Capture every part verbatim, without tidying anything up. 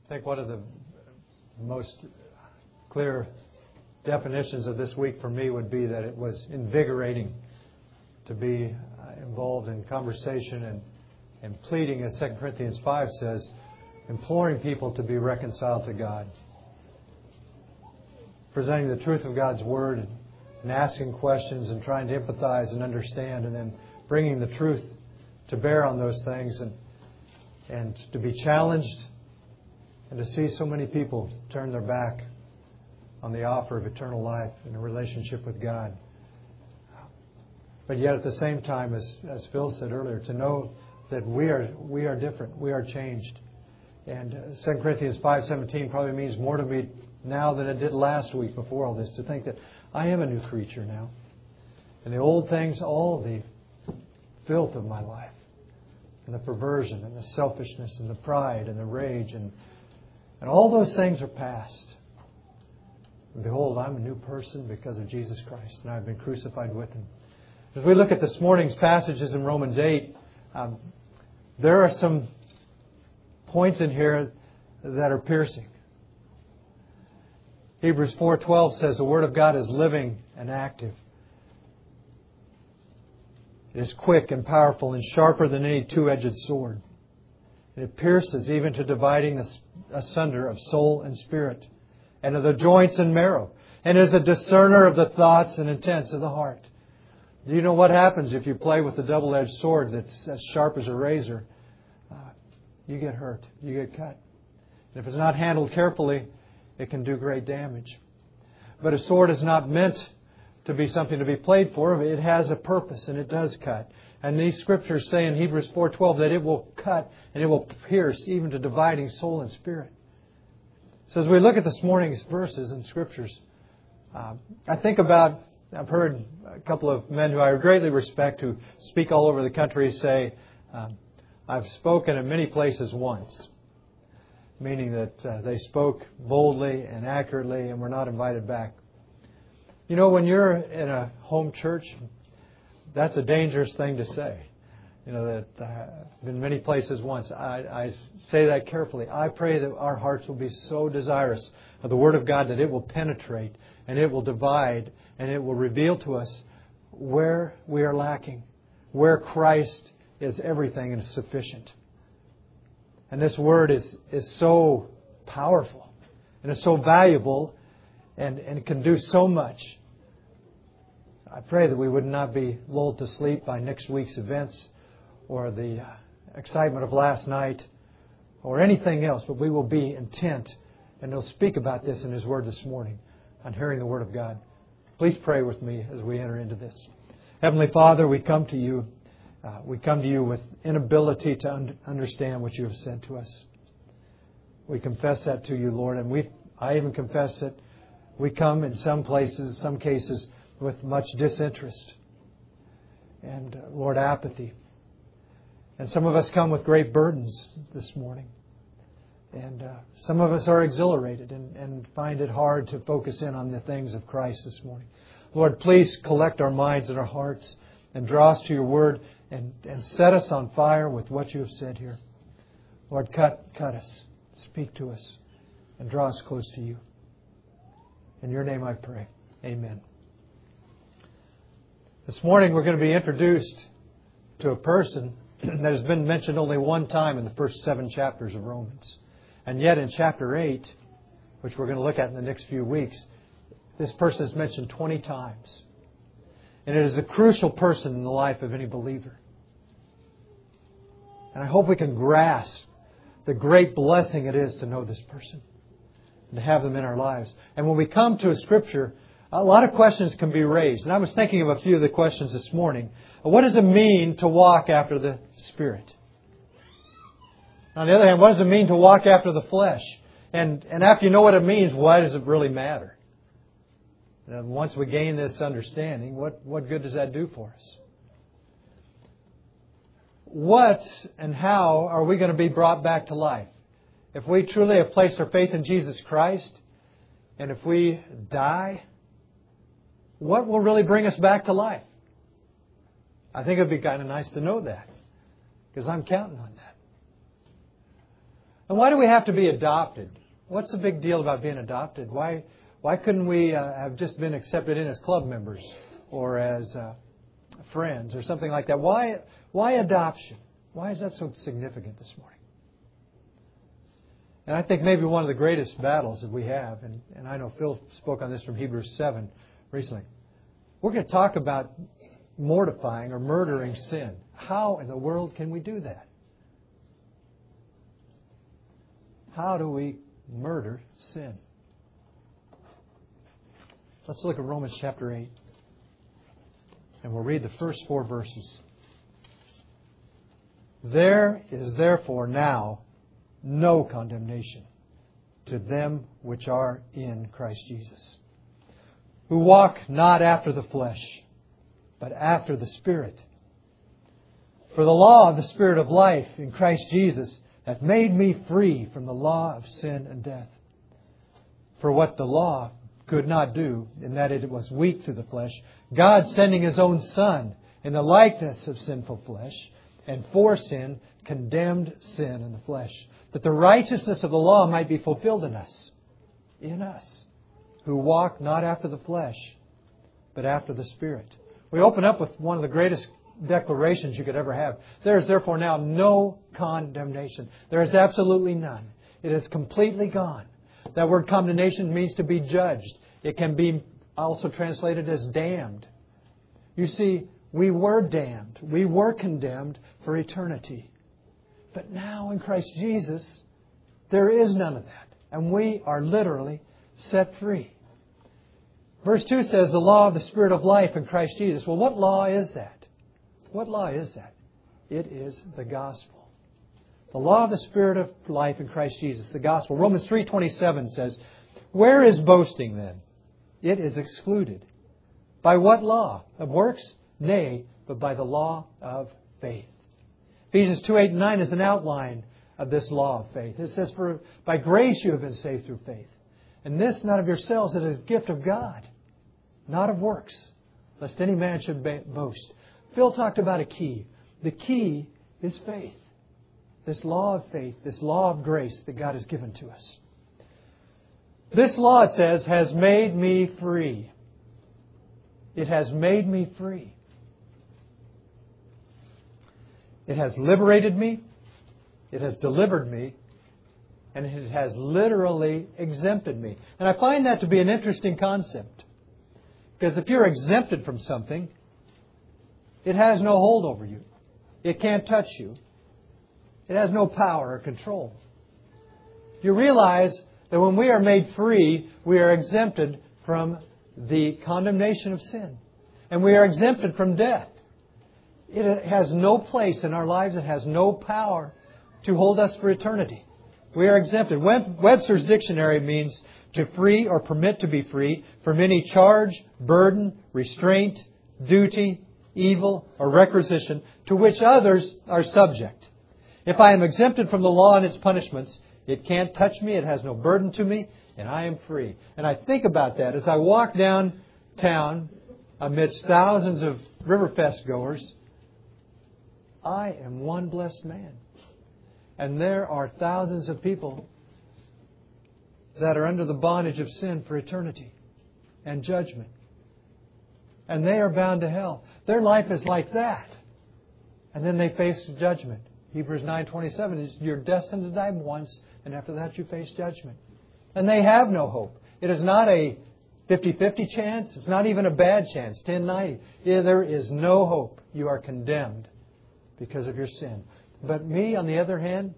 I think one of the most clear definitions of this week for me would be that it was invigorating to be involved in conversation and, and pleading, as Second Corinthians five says, imploring people to be reconciled to God. Presenting the truth of God's Word and, and asking questions and trying to empathize and understand, and then bringing the truth to bear on those things, and and to be challenged and to see so many people turn their back on the offer of eternal life and a relationship with God. But yet at the same time, as, as Phil said earlier, to know that we are we are different, we are changed. And Second Corinthians five seventeen probably means more to me now than it did last week before all this, to think that I am a new creature now. And the old things, all the filth of my life, and the perversion and the selfishness and the pride and the rage, and, and all those things are past. And behold, I'm a new person because of Jesus Christ, and I've been crucified with Him. As we look at this morning's passages in Romans eight, um, there are some points in here that are piercing. Hebrews four twelve says the Word of God is living and active. It is quick and powerful and sharper than any two-edged sword. And it pierces even to dividing asunder of soul and spirit, and of the joints and marrow, and is a discerner of the thoughts and intents of the heart. Do you know what happens if you play with a double-edged sword that's as sharp as a razor? Uh, you get hurt. You get cut. And if it's not handled carefully, it can do great damage. But a sword is not meant to be something to be played for. It has a purpose, and it does cut. And these Scriptures say in Hebrews four twelve that it will cut and it will pierce even to dividing soul and spirit. So as we look at this morning's verses and Scriptures, um, I think about, I've heard a couple of men who I greatly respect who speak all over the country say, um, I've spoken in many places once. Meaning that uh, they spoke boldly and accurately and were not invited back. You know, when you're in a home church, that's a dangerous thing to say. You know, that uh, I've been many places once. I, I say that carefully. I pray that our hearts will be so desirous of the Word of God that it will penetrate and it will divide and it will reveal to us where we are lacking, where Christ is everything and is sufficient. And this Word is, is so powerful and is so valuable and, and can do so much. I pray that we would not be lulled to sleep by next week's events or the uh, excitement of last night or anything else, but we will be intent, and He'll speak about this in His Word this morning on hearing the Word of God. Please pray with me as we enter into this. Heavenly Father, we come to You. Uh, we come to You with inability to un- understand what You have said to us. We confess that to You, Lord, and we I even confess that we come in some places, some cases, with much disinterest and, uh, Lord, apathy. And some of us come with great burdens this morning. And uh, some of us are exhilarated and, and find it hard to focus in on the things of Christ this morning. Lord, please collect our minds and our hearts and draw us to Your Word and, and set us on fire with what You have said here. Lord, cut, cut us, speak to us, and draw us close to You. In Your name I pray. Amen. This morning we're going to be introduced to a person that has been mentioned only one time in the first seven chapters of Romans. And yet in chapter eight, which we're going to look at in the next few weeks, this person is mentioned twenty times. And it is a crucial person in the life of any believer. And I hope we can grasp the great blessing it is to know this person and to have them in our lives. And when we come to a Scripture, a lot of questions can be raised. And I was thinking of a few of the questions this morning. What does it mean to walk after the Spirit? On the other hand, what does it mean to walk after the flesh? And, and after you know what it means, why does it really matter? And once we gain this understanding, what, what good does that do for us? What and how are we going to be brought back to life? If we truly have placed our faith in Jesus Christ, and if we die, what will really bring us back to life? I think it would be kind of nice to know that, because I'm counting on that. And why do we have to be adopted? What's the big deal about being adopted? Why why couldn't we uh, have just been accepted in as club members or as uh, friends or something like that? Why why adoption? Why is that so significant this morning? And I think maybe one of the greatest battles that we have, and, and I know Phil spoke on this from Hebrews seven recently, we're going to talk about mortifying or murdering sin. How in the world can we do that? How do we murder sin? Let's look at Romans chapter eight. And we'll read the first four verses. There is therefore now no condemnation to them which are in Christ Jesus, who walk not after the flesh, but after the Spirit. For the law of the Spirit of life in Christ Jesus hath made me free from the law of sin and death. For what the law could not do, in that it was weak to the flesh, God sending His own Son in the likeness of sinful flesh, and for sin condemned sin in the flesh, that the righteousness of the law might be fulfilled in us, in us, who walk not after the flesh, but after the Spirit. We open up with one of the greatest declarations you could ever have. There is therefore now no condemnation. There is absolutely none. It is completely gone. That word condemnation means to be judged. It can be also translated as damned. You see, we were damned. We were condemned for eternity. But now in Christ Jesus, there is none of that. And we are literally set free. Verse two says, the law of the Spirit of life in Christ Jesus. Well, what law is that? What law is that? It is the gospel. The law of the Spirit of life in Christ Jesus, the gospel. Romans three twenty-seven says, where is boasting then? It is excluded. By what law? Of works? Nay, but by the law of faith. Ephesians two eight and nine is an outline of this law of faith. It says, for by grace you have been saved through faith. And this not of yourselves, it is a gift of God, not of works, lest any man should boast. Phil talked about a key. The key is faith. This law of faith, this law of grace that God has given to us. This law, it says, has made me free. It has made me free. It has liberated me. It has delivered me. And it has literally exempted me. And I find that to be an interesting concept. Because if you're exempted from something, it has no hold over you. It can't touch you. It has no power or control. You realize that when we are made free, we are exempted from the condemnation of sin. And we are exempted from death. It has no place in our lives. It has no power to hold us for eternity. We are exempted. Webster's dictionary means to free or permit to be free from any charge, burden, restraint, duty, evil, or requisition to which others are subject. If I am exempted from the law and its punishments, it can't touch me, it has no burden to me, and I am free. And I think about that as I walk downtown amidst thousands of Riverfest goers. I am one blessed man. And there are thousands of people that are under the bondage of sin for eternity and judgment. And they are bound to hell. Their life is like that. And then they face judgment. Hebrews nine twenty-seven is you're destined to die once, and after that you face judgment. And they have no hope. It is not a fifty-fifty chance. It's not even a bad chance. ten ninety. Yeah, there is no hope. You are condemned because of your sin. But me, on the other hand,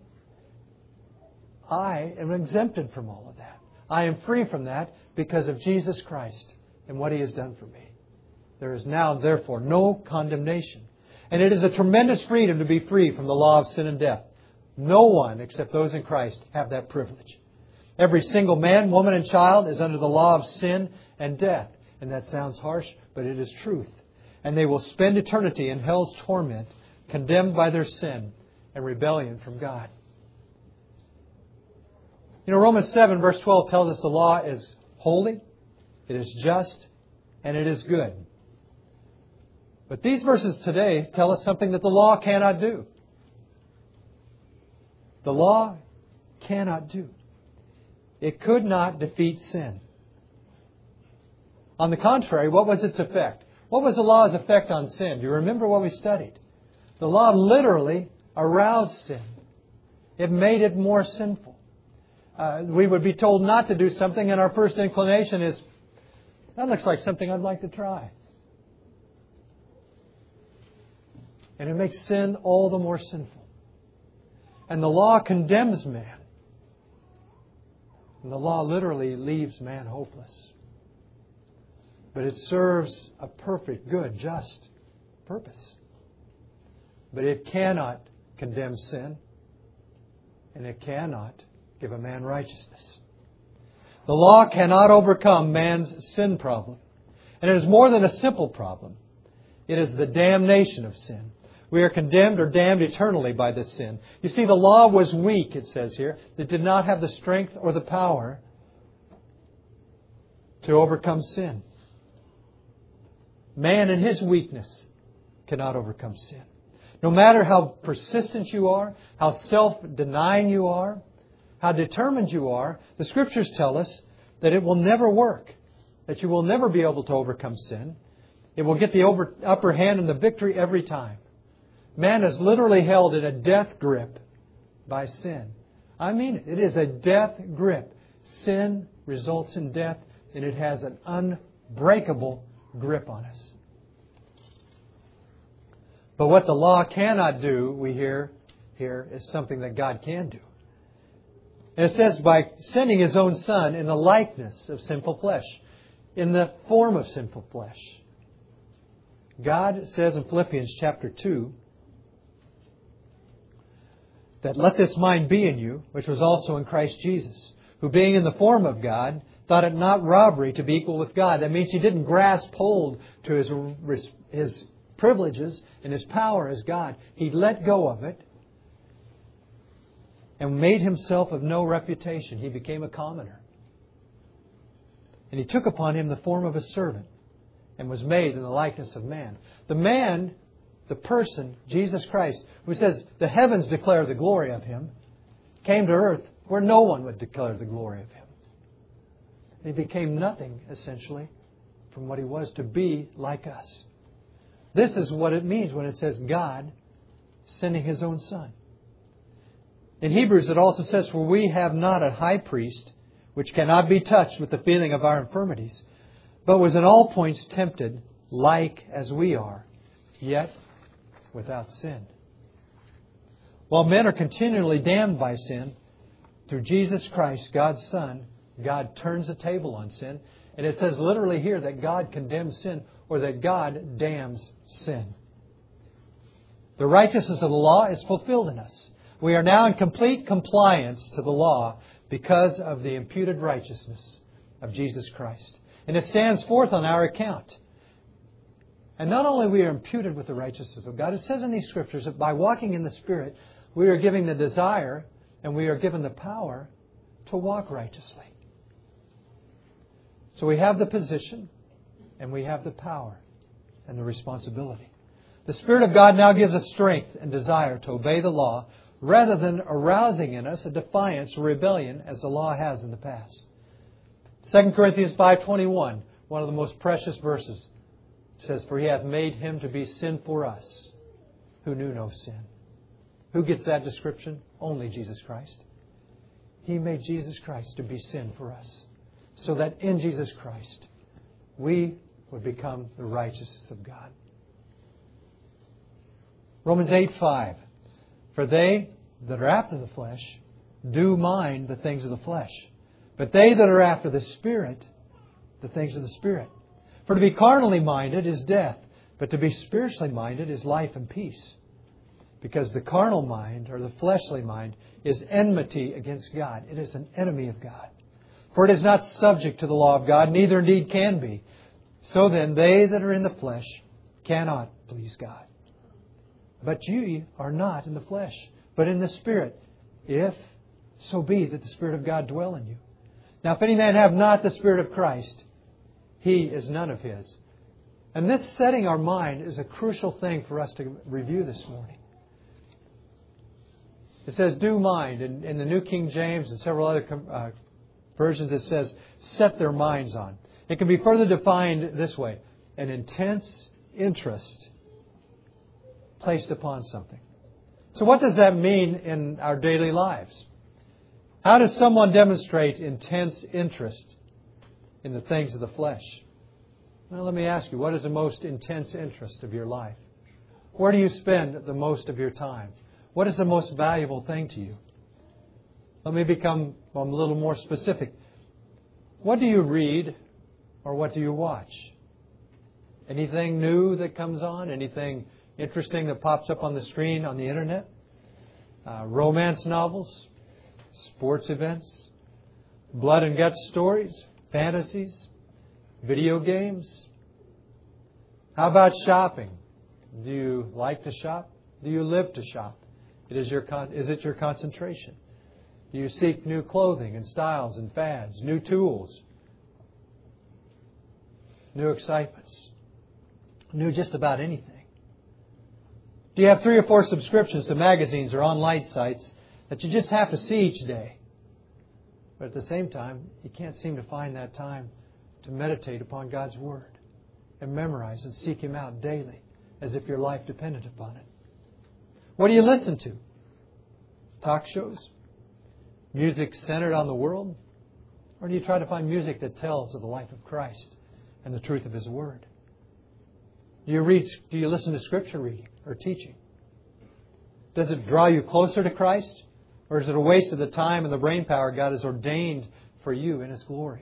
I am exempted from all of that. I am free from that because of Jesus Christ and what He has done for me. There is now, therefore, no condemnation. And it is a tremendous freedom to be free from the law of sin and death. No one except those in Christ have that privilege. Every single man, woman, and child is under the law of sin and death. And that sounds harsh, but it is truth. And they will spend eternity in hell's torment, condemned by their sin and rebellion from God. You know, Romans seven verse twelve tells us the law is holy, it is just, and it is good. But these verses today tell us something that the law cannot do. The law cannot do. It could not defeat sin. On the contrary, what was its effect? What was the law's effect on sin? Do you remember what we studied? The law literally aroused sin. It made it more sinful. Uh, we would be told not to do something, and our first inclination is, that looks like something I'd like to try. And it makes sin all the more sinful. And the law condemns man. And the law literally leaves man hopeless. But it serves a perfect, good, just purpose. But it cannot condemn sin. And it cannot give a man righteousness. The law cannot overcome man's sin problem. And it is more than a simple problem. It is the damnation of sin. We are condemned or damned eternally by this sin. You see, the law was weak, it says here. It did not have the strength or the power to overcome sin. Man in his weakness cannot overcome sin. No matter how persistent you are, how self-denying you are, how determined you are, the Scriptures tell us that it will never work, that you will never be able to overcome sin. It will get the over, upper hand and the victory every time. Man is literally held in a death grip by sin. I mean it. It is a death grip. Sin results in death, and it has an unbreakable grip on us. But what the law cannot do, we hear here, is something that God can do. And it says, by sending His own Son in the likeness of sinful flesh, in the form of sinful flesh. God says in Philippians chapter two, that let this mind be in you, which was also in Christ Jesus, who being in the form of God, thought it not robbery to be equal with God. That means He didn't grasp hold to His, his privileges and His power as God. He let go of it and made Himself of no reputation. He became a commoner. And He took upon Him the form of a servant and was made in the likeness of man. The man, the person, Jesus Christ, who says the heavens declare the glory of Him, came to earth where no one would declare the glory of Him. He became nothing, essentially, from what He was to be like us. This is what it means when it says God sending His own Son. In Hebrews it also says, for we have not a high priest which cannot be touched with the feeling of our infirmities, but was in all points tempted like as we are, yet without sin. While men are continually damned by sin, through Jesus Christ, God's Son, God turns the table on sin. And it says literally here that God condemns sin, or that God damns sin. The righteousness of the law is fulfilled in us. We are now in complete compliance to the law because of the imputed righteousness of Jesus Christ. And it stands forth on our account. And not only we are imputed with the righteousness of God, it says in these Scriptures that by walking in the Spirit, we are given the desire and we are given the power to walk righteously. So we have the position and we have the power and the responsibility. The Spirit of God now gives us strength and desire to obey the law rather than arousing in us a defiance or rebellion as the law has in the past. Second Corinthians five twenty-one, one of the most precious verses, says, for He hath made Him to be sin for us, who knew no sin. Who gets that description? Only Jesus Christ. He made Jesus Christ to be sin for us, so that in Jesus Christ we would become the righteousness of God. Romans eight five. For they that are after the flesh do mind the things of the flesh, but they that are after the Spirit, the things of the Spirit. For to be carnally minded is death, but to be spiritually minded is life and peace. Because the carnal mind, or the fleshly mind, is enmity against God. It is an enemy of God. For it is not subject to the law of God, neither indeed can be. So then, they that are in the flesh cannot please God. But ye are not in the flesh, but in the Spirit, if so be that the Spirit of God dwell in you. Now, if any man have not the Spirit of Christ, he is none of His. And this setting our mind is a crucial thing for us to review this morning. It says, do mind. In, in the New King James and several other uh, versions, it says, set their minds on. It can be further defined this way. An intense interest placed upon something. So what does that mean in our daily lives? How does someone demonstrate intense interest in the things of the flesh? Well, let me ask you, what is the most intense interest of your life? Where do you spend the most of your time? What is the most valuable thing to you? Let me become a little more specific. What do you read or what do you watch? Anything new that comes on? Anything interesting that pops up on the screen on the internet? Uh, romance novels? Sports events? Blood and guts stories? Fantasies? Video games? How about shopping? Do you like to shop? Do you live to shop? It is your con- is it your concentration? Do you seek new clothing and styles and fads, new tools, new excitements, new just about anything? Do you have three or four subscriptions to magazines or online sites that you just have to see each day? But at the same time, you can't seem to find that time to meditate upon God's Word and memorize and seek Him out daily as if your life depended upon it. What do you listen to? Talk shows? Music centered on the world? Or do you try to find music that tells of the life of Christ and the truth of His Word? Do you read? Do you listen to Scripture reading or teaching? Does it draw you closer to Christ? Or is it a waste of the time and the brain power God has ordained for you in His glory?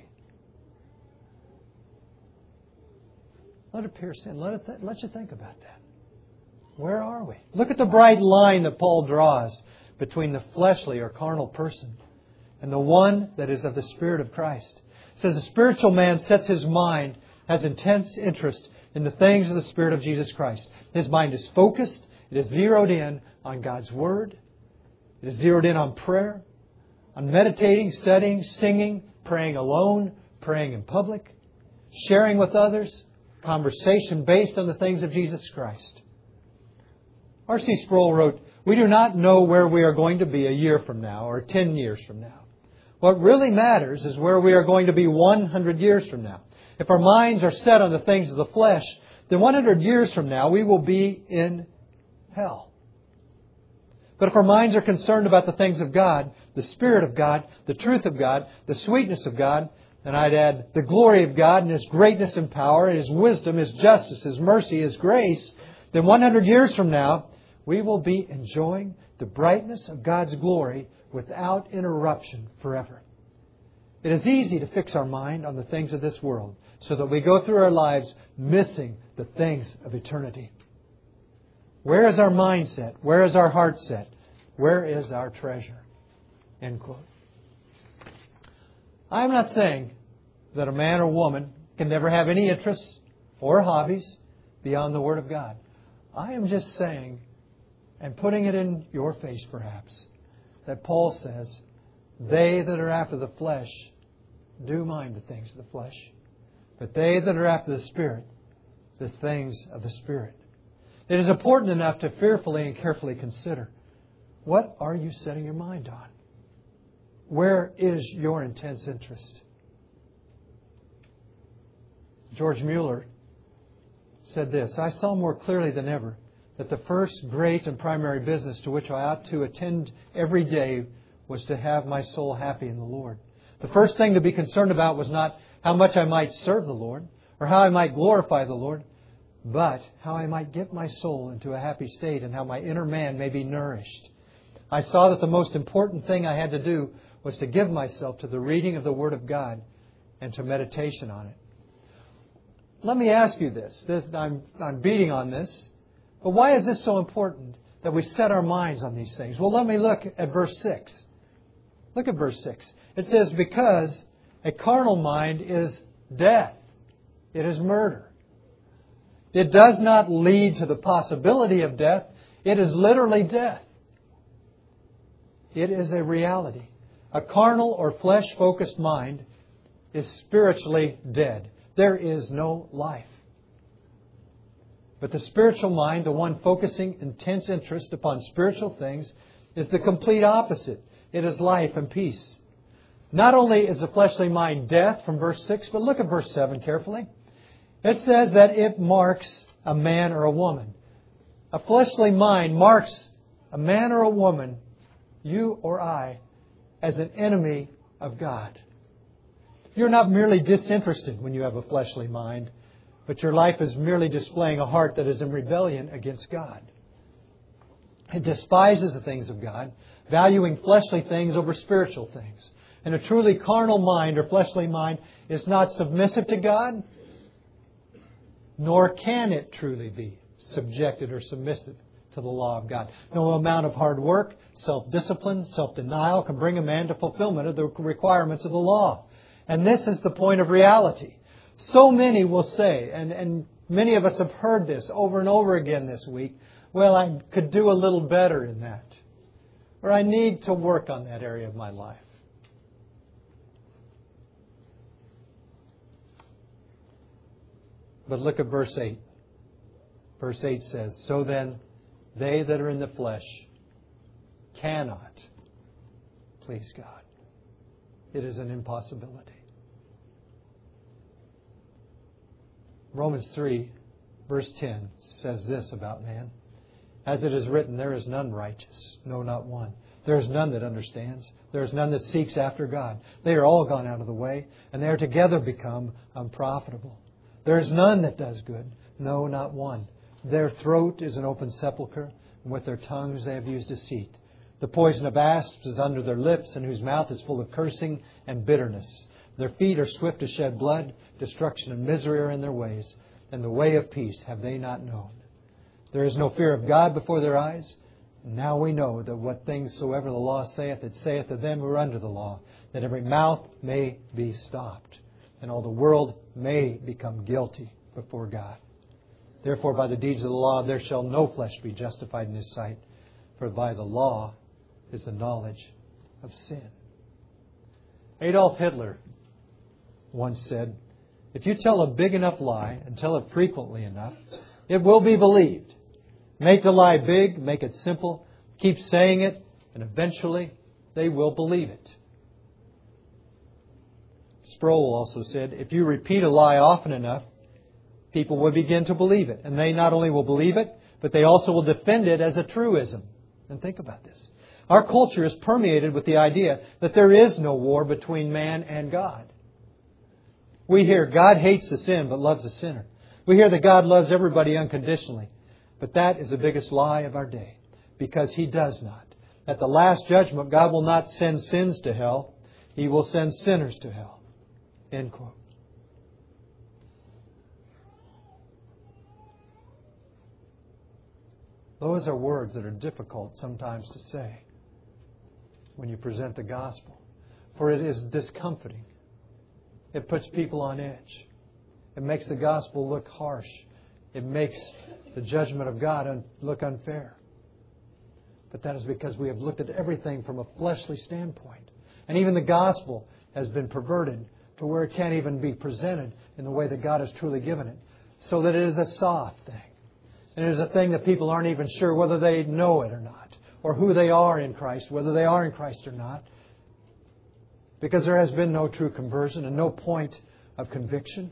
Let it pierce in. Let, it th- let you think about that. Where are we? Look at the bright line that Paul draws between the fleshly or carnal person and the one that is of the Spirit of Christ. It says a spiritual man sets his mind, has intense interest in the things of the Spirit of Jesus Christ. His mind is focused. It is zeroed in on God's Word. It is zeroed in on prayer, on meditating, studying, singing, praying alone, praying in public, sharing with others, conversation based on the things of Jesus Christ. R C Sproul wrote, we do not know where we are going to be a year from now or ten years from now. What really matters is where we are going to be one hundred years from now. If our minds are set on the things of the flesh, then one hundred years from now we will be in hell. But if our minds are concerned about the things of God, the Spirit of God, the truth of God, the sweetness of God, and I'd add the glory of God and His greatness and power, His wisdom, His justice, His mercy, His grace, then one hundred years from now, we will be enjoying the brightness of God's glory without interruption forever. It is easy to fix our mind on the things of this world so that we go through our lives missing the things of eternity. Where is our mindset? Where is our heart set? Where is our treasure? End quote. I'm not saying that a man or woman can never have any interests or hobbies beyond the Word of God. I am just saying, and putting it in your face perhaps, that Paul says, they that are after the flesh do mind the things of the flesh, but they that are after the Spirit, the things of the Spirit. It is important enough to fearfully and carefully consider, what are you setting your mind on? Where is your intense interest? George Mueller said this, I saw more clearly than ever that the first great and primary business to which I ought to attend every day was to have my soul happy in the Lord. The first thing to be concerned about was not how much I might serve the Lord or how I might glorify the Lord, but how I might get my soul into a happy state and how my inner man may be nourished. I saw that the most important thing I had to do was to give myself to the reading of the Word of God and to meditation on it. Let me ask you this. this I'm, I'm beating on this. But why is this so important that we set our minds on these things? Well, let me look at verse six. Look at verse six. It says, because a carnal mind is death. It is murder. It does not lead to the possibility of death. It is literally death. It is a reality. A carnal or flesh-focused mind is spiritually dead. There is no life. But the spiritual mind, the one focusing intense interest upon spiritual things, is the complete opposite. It is life and peace. Not only is the fleshly mind death from verse six, but look at verse seven carefully. It says that it marks a man or a woman. A fleshly mind marks a man or a woman, you or I, as an enemy of God. You're not merely disinterested when you have a fleshly mind, but your life is merely displaying a heart that is in rebellion against God. It despises the things of God, valuing fleshly things over spiritual things. And a truly carnal mind or fleshly mind is not submissive to God, nor can it truly be subjected or submissive to the law of God. No amount of hard work, self-discipline, self-denial can bring a man to fulfillment of the requirements of the law. And this is the point of reality. So many will say, and, and many of us have heard this over and over again this week, well, I could do a little better in that. Or I need to work on that area of my life. But look at verse eight. Verse eight says, so then, they that are in the flesh cannot please God. It is an impossibility. Romans three, verse ten says this about man. As it is written, there is none righteous, no, not one. There is none that understands. There is none that seeks after God. They are all gone out of the way, and they are together become unprofitable. There is none that does good, no, not one. Their throat is an open sepulchre, and with their tongues they have used deceit. The poison of asps is under their lips, and whose mouth is full of cursing and bitterness. Their feet are swift to shed blood. Destruction and misery are in their ways, and the way of peace have they not known. There is no fear of God before their eyes. And now we know that what things soever the law saith, it saith to them who are under the law, that every mouth may be stopped, and all the world may become guilty before God. Therefore, by the deeds of the law, there shall no flesh be justified in His sight, for by the law is the knowledge of sin. Adolf Hitler once said, if you tell a big enough lie and tell it frequently enough, it will be believed. Make the lie big, make it simple, keep saying it, and eventually they will believe it. Sproul also said, if you repeat a lie often enough, people will begin to believe it. And they not only will believe it, but they also will defend it as a truism. And think about this. Our culture is permeated with the idea that there is no war between man and God. We hear God hates the sin but loves the sinner. We hear that God loves everybody unconditionally. But that is the biggest lie of our day, because He does not. At the last judgment, God will not send sins to hell. He will send sinners to hell. End quote. Those are words that are difficult sometimes to say when you present the gospel. For it is discomforting. It puts people on edge. It makes the gospel look harsh. It makes the judgment of God un- look unfair. But that is because we have looked at everything from a fleshly standpoint. And even the gospel has been perverted to where it can't even be presented in the way that God has truly given it. So that it is a soft thing. And it is a thing that people aren't even sure whether they know it or not. Or who they are in Christ, whether they are in Christ or not. Because there has been no true conversion and no point of conviction.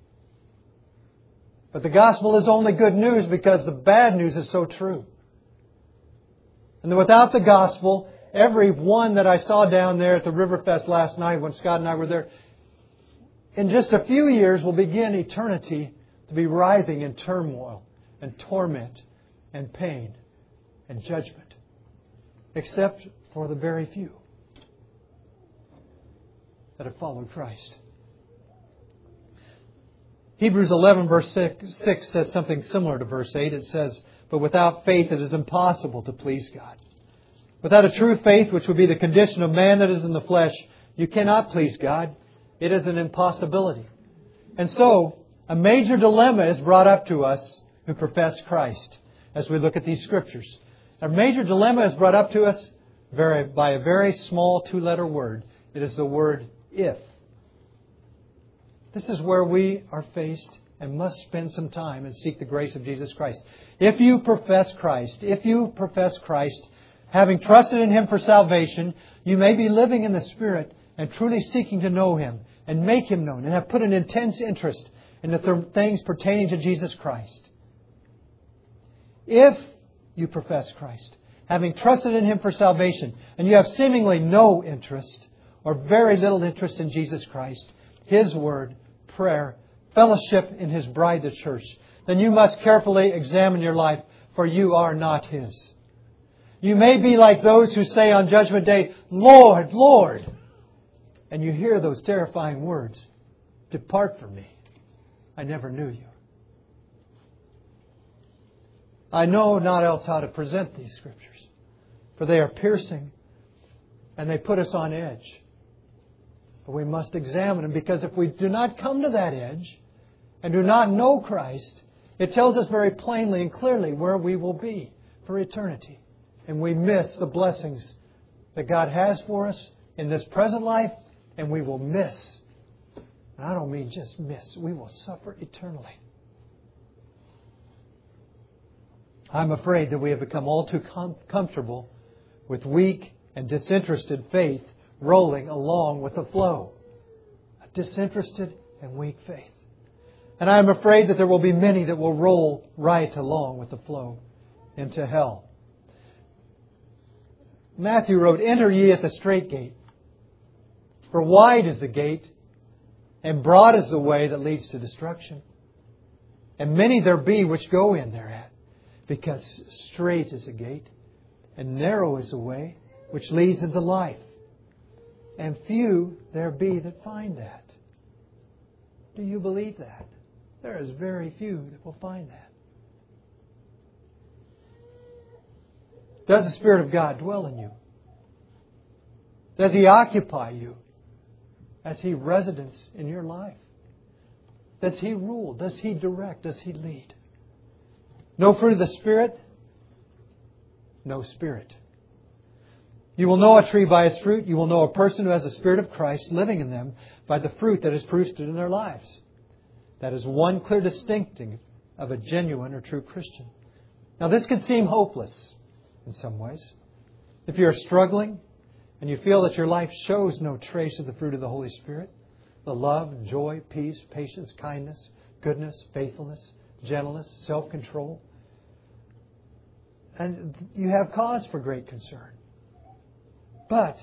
But the gospel is only good news because the bad news is so true. And without the gospel, every one that I saw down there at the Riverfest last night when Scott and I were there, in just a few years will begin eternity to be writhing in turmoil and torment and pain and judgment. Except for the very few that have followed Christ. Hebrews eleven verse six says something similar to verse eight. It says, but without faith it is impossible to please God. Without a true faith, which would be the condition of man that is in the flesh, you cannot please God. It is an impossibility. And so, a major dilemma is brought up to us who profess Christ as we look at these Scriptures. A major dilemma is brought up to us very, by a very small two-letter word. It is the word if. This is where we are faced and must spend some time and seek the grace of Jesus Christ. If you profess Christ, if you profess Christ Having trusted in Him for salvation, you may be living in the Spirit and truly seeking to know Him and make Him known and have put an intense interest in the th- things pertaining to Jesus Christ. If you profess Christ, having trusted in Him for salvation, and you have seemingly no interest or very little interest in Jesus Christ, His Word, prayer, fellowship in His bride, the church, then you must carefully examine your life, for you are not His. You may be like those who say on Judgment Day, Lord, Lord. And you hear those terrifying words, depart from me. I never knew you. I know not else how to present these Scriptures, for they are piercing and they put us on edge. But we must examine them, because if we do not come to that edge and do not know Christ, it tells us very plainly and clearly where we will be for eternity. And we miss the blessings that God has for us in this present life, and we will miss. And I don't mean just miss. We will suffer eternally. I'm afraid that we have become all too com- comfortable with weak and disinterested faith rolling along with the flow. A disinterested and weak faith. And I'm afraid that there will be many that will roll right along with the flow into hell. Matthew wrote, enter ye at the strait gate. For wide is the gate, and broad is the way that leads to destruction. And many there be which go in thereat. Because strait is a gate, and narrow is the way which leads into life. And few there be that find that. Do you believe that? There is very few that will find that. Does the Spirit of God dwell in you? Does He occupy you as He residence in your life? Does He rule? Does He direct? Does He lead? No fruit of the Spirit? No Spirit. You will know a tree by its fruit. You will know a person who has the Spirit of Christ living in them by the fruit that is produced in their lives. That is one clear distinctive of a genuine or true Christian. Now this can seem hopeless in some ways. If you're struggling and you feel that your life shows no trace of the fruit of the Holy Spirit, the love, joy, peace, patience, kindness, goodness, faithfulness, gentleness, self-control, and you have cause for great concern. But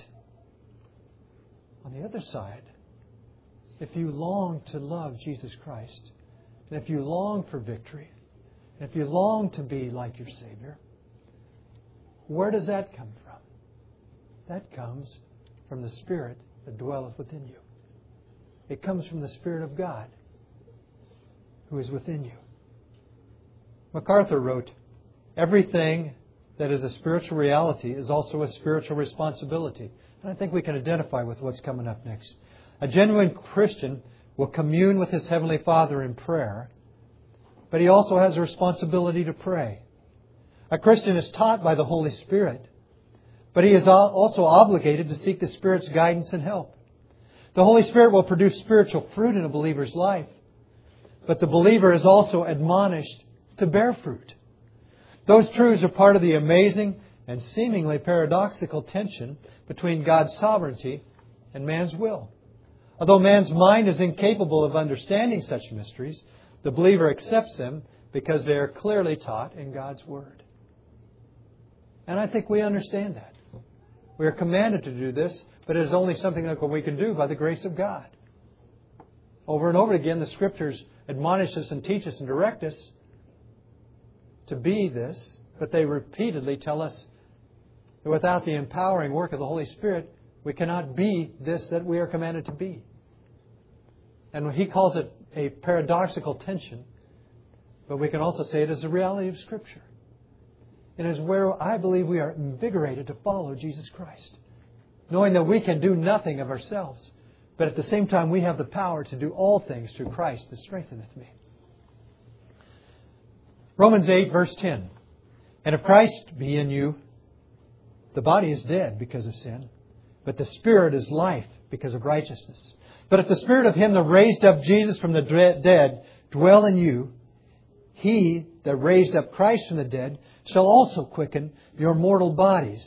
on the other side, if you long to love Jesus Christ, and if you long for victory, and if you long to be like your Savior, where does that come from? That comes from the Spirit that dwelleth within you. It comes from the Spirit of God who is within you. MacArthur wrote, everything that is a spiritual reality is also a spiritual responsibility. And I think we can identify with what's coming up next. A genuine Christian will commune with his Heavenly Father in prayer, but he also has a responsibility to pray. A Christian is taught by the Holy Spirit, but he is also obligated to seek the Spirit's guidance and help. The Holy Spirit will produce spiritual fruit in a believer's life, but the believer is also admonished to bear fruit. Those truths are part of the amazing and seemingly paradoxical tension between God's sovereignty and man's will. Although man's mind is incapable of understanding such mysteries, the believer accepts them because they are clearly taught in God's Word. And I think we understand that. We are commanded to do this, but it is only something like what we can do by the grace of God. Over and over again, the Scriptures admonish us and teach us and direct us to be this, but they repeatedly tell us that without the empowering work of the Holy Spirit, we cannot be this that we are commanded to be. And he calls it a paradoxical tension, but we can also say it is the reality of Scripture. It is where I believe we are invigorated to follow Jesus Christ, knowing that we can do nothing of ourselves, but at the same time we have the power to do all things through Christ that strengtheneth me. Romans eight, verse ten. And if Christ be in you, the body is dead because of sin, but the Spirit is life because of righteousness. But if the Spirit of Him that raised up Jesus from the dead dwell in you, He that raised up Christ from the dead shall also quicken your mortal bodies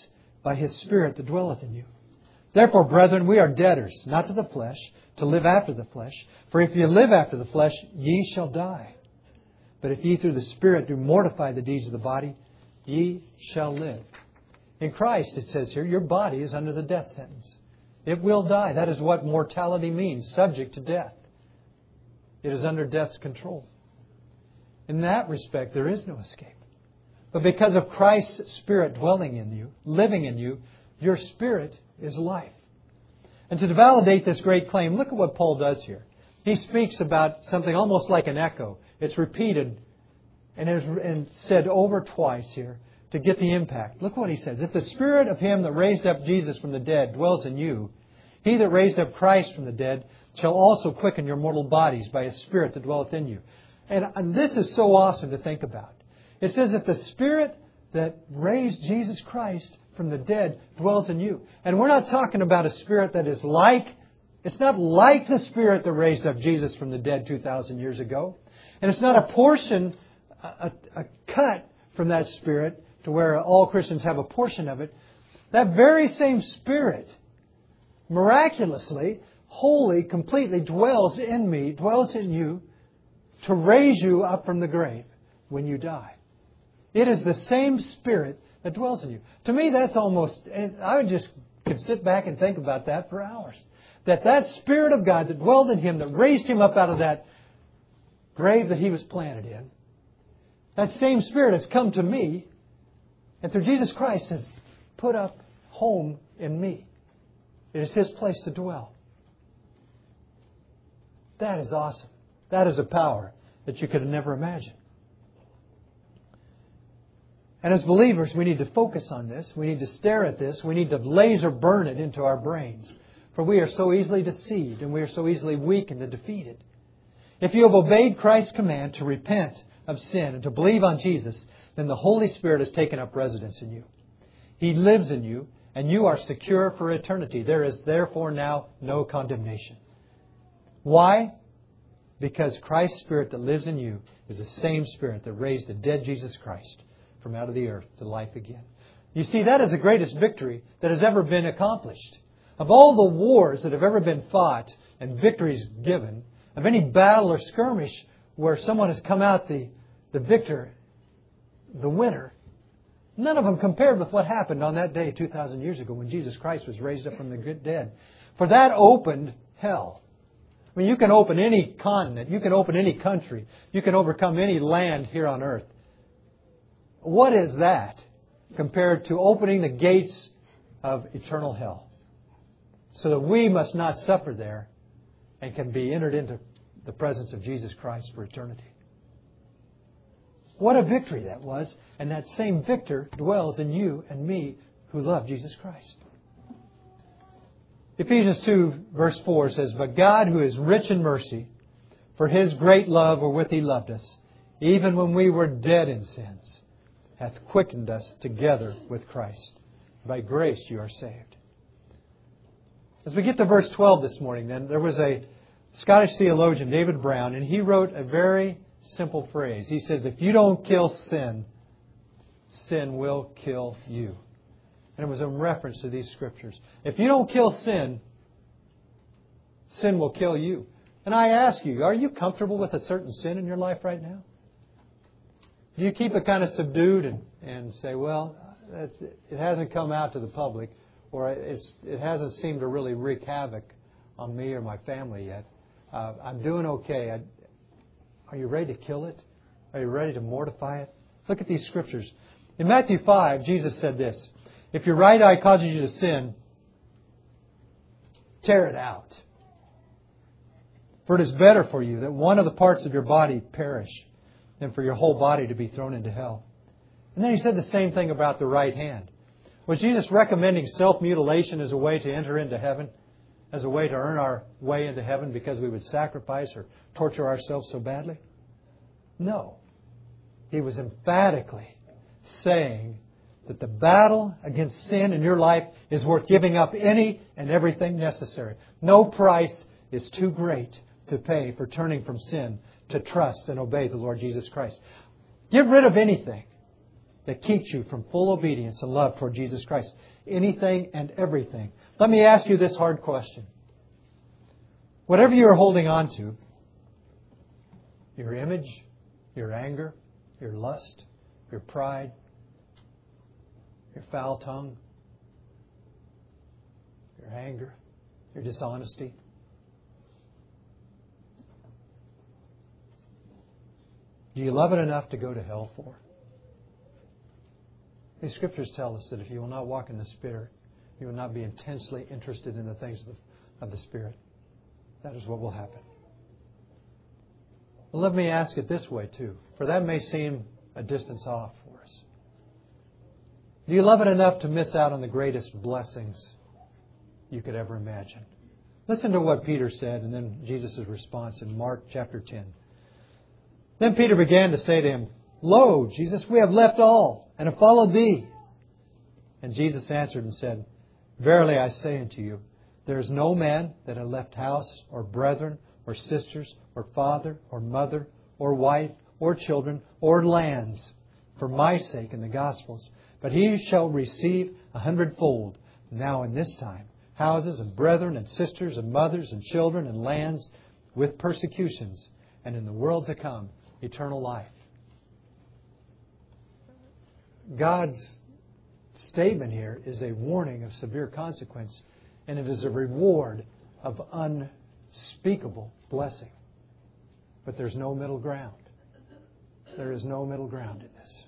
by His Spirit that dwelleth in you. Therefore, brethren, we are debtors, not to the flesh, to live after the flesh. For if ye live after the flesh, ye shall die. But if ye through the Spirit do mortify the deeds of the body, ye shall live. In Christ, it says here, your body is under the death sentence. It will die. That is what mortality means, subject to death. It is under death's control. In that respect, there is no escape. But because of Christ's Spirit dwelling in you, living in you, your spirit is life. And to validate this great claim, look at what Paul does here. He speaks about something almost like an echo. It's repeated and is and said over twice here to get the impact. Look what he says. If the Spirit of Him that raised up Jesus from the dead dwells in you, He that raised up Christ from the dead shall also quicken your mortal bodies by His Spirit that dwelleth in you. And, and this is so awesome to think about. It says if the Spirit that raised Jesus Christ from the dead dwells in you. And we're not talking about a Spirit that is like, it's not like the Spirit that raised up Jesus from the dead two thousand years ago. And it's not a portion, a, a cut from that Spirit to where all Christians have a portion of it. That very same Spirit, miraculously, wholly, completely dwells in me, dwells in you, to raise you up from the grave when you die. It is the same Spirit that dwells in you. To me, that's almost, and I would just could sit back and think about that for hours. That that Spirit of God that dwelled in Him, that raised Him up out of that grave that He was planted in, that same Spirit has come to me, and through Jesus Christ has put up home in me. It is His place to dwell. That is awesome. That is a power that you could never imagine. And as believers, we need to focus on this. We need to stare at this. We need to laser burn it into our brains. For we are so easily deceived and we are so easily weakened and defeated. If you have obeyed Christ's command to repent of sin and to believe on Jesus, then the Holy Spirit has taken up residence in you. He lives in you and you are secure for eternity. There is therefore now no condemnation. Why? Because Christ's Spirit that lives in you is the same Spirit that raised the dead Jesus Christ from out of the earth to life again. You see, that is the greatest victory that has ever been accomplished. Of all the wars that have ever been fought and victories given, of any battle or skirmish where someone has come out the, the victor, the winner, none of them compared with what happened on that day two thousand years ago when Jesus Christ was raised up from the dead. For that opened hell. I mean, you can open any continent, you can open any country, you can overcome any land here on earth. What is that compared to opening the gates of eternal hell? So that we must not suffer there and can be entered into the presence of Jesus Christ for eternity. What a victory that was. And that same victor dwells in you and me who love Jesus Christ. Ephesians two verse four says, But God, who is rich in mercy, for His great love wherewith He loved us, even when we were dead in sins, hath quickened us together with Christ. By grace you are saved. As we get to verse twelve this morning, then, there was a Scottish theologian, David Brown, and he wrote a very simple phrase. He says, if you don't kill sin, sin will kill you. And it was in reference to these scriptures. If you don't kill sin, sin will kill you. And I ask you, are you comfortable with a certain sin in your life right now? Do you keep it kind of subdued and, and say, well, that's, it hasn't come out to the public, or it's, it hasn't seemed to really wreak havoc on me or my family yet. Uh, I'm doing okay. I, are you ready to kill it? Are you ready to mortify it? Look at these scriptures. In Matthew five, Jesus said this, if your right eye causes you to sin, tear it out. For it is better for you that one of the parts of your body perish than for your whole body to be thrown into hell. And then He said the same thing about the right hand. Was Jesus recommending self-mutilation as a way to enter into heaven? As a way to earn our way into heaven because we would sacrifice or torture ourselves so badly? No. He was emphatically saying that the battle against sin in your life is worth giving up any and everything necessary. No price is too great to pay for turning from sin to trust and obey the Lord Jesus Christ. Get rid of anything that keeps you from full obedience and love toward Jesus Christ. anything and everything. Let me ask you this hard question. Whatever you are holding on to, your image, your anger, your lust, your pride, your foul tongue, your anger, your dishonesty, do you love it enough to go to hell for? These Scriptures tell us that if you will not walk in the Spirit, you will not be intensely interested in the things of the, of the Spirit. That is what will happen. Well, let me ask it this way too, for that may seem a distance off for us. Do you love it enough to miss out on the greatest blessings you could ever imagine? Listen to what Peter said and then Jesus' response in Mark chapter ten. Then Peter began to say to him, Lo, Jesus, we have left all and have followed Thee. And Jesus answered and said, Verily I say unto you, there is no man that hath left house or brethren or sisters or father or mother or wife or children or lands for my sake in the Gospels, but he shall receive a hundredfold now in this time houses and brethren and sisters and mothers and children and lands with persecutions, and in the world to come eternal life. God's statement here is a warning of severe consequence, and it is a reward of unspeakable blessing. But there's no middle ground. There is no middle ground in this.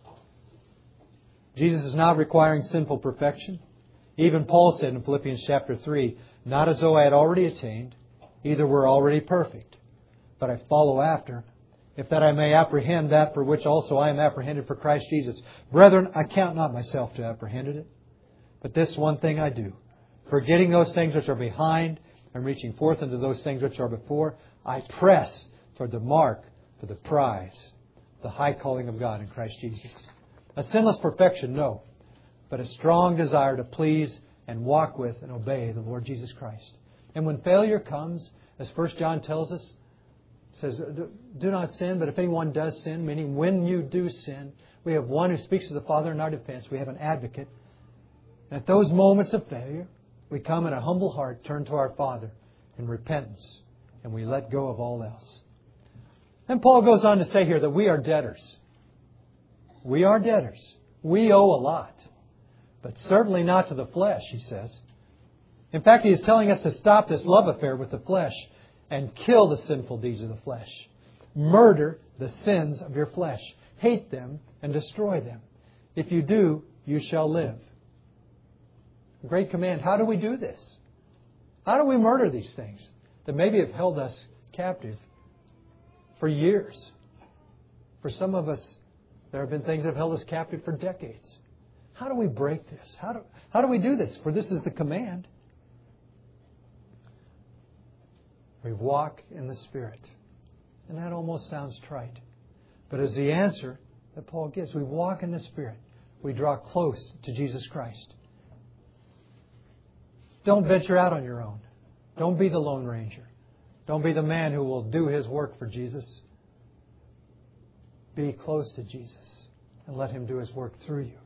Jesus is not requiring sinful perfection. Even Paul said in Philippians chapter three, Not as though I had already attained, either were already perfect, but I follow after, if that I may apprehend that for which also I am apprehended for Christ Jesus. Brethren, I count not myself to have apprehended it, but this one thing I do, forgetting those things which are behind and reaching forth into those things which are before, I press toward the mark for the prize, the high calling of God in Christ Jesus. A sinless perfection, no, but a strong desire to please and walk with and obey the Lord Jesus Christ. And when failure comes, as First John tells us, it says, do not sin, but if anyone does sin, meaning when you do sin, we have one who speaks to the Father in our defense. We have an advocate. And at those moments of failure, we come in a humble heart, turn to our Father in repentance, and we let go of all else. Then Paul goes on to say here that we are debtors. We are debtors. We owe a lot, but certainly not to the flesh, he says. In fact, he is telling us to stop this love affair with the flesh and kill the sinful deeds of the flesh. Murder the sins of your flesh. Hate them and destroy them. If you do, you shall live. Great command. How do we do this? How do we murder these things that maybe have held us captive for years? For some of us, there have been things that have held us captive for decades. How do we break this? How do, how do we do this? For this is the command. We walk in the Spirit. And that almost sounds trite. But as the answer that Paul gives, we walk in the Spirit. We draw close to Jesus Christ. Don't venture out on your own. Don't be the Lone Ranger. Don't be the man who will do his work for Jesus. Be close to Jesus and let Him do His work through you.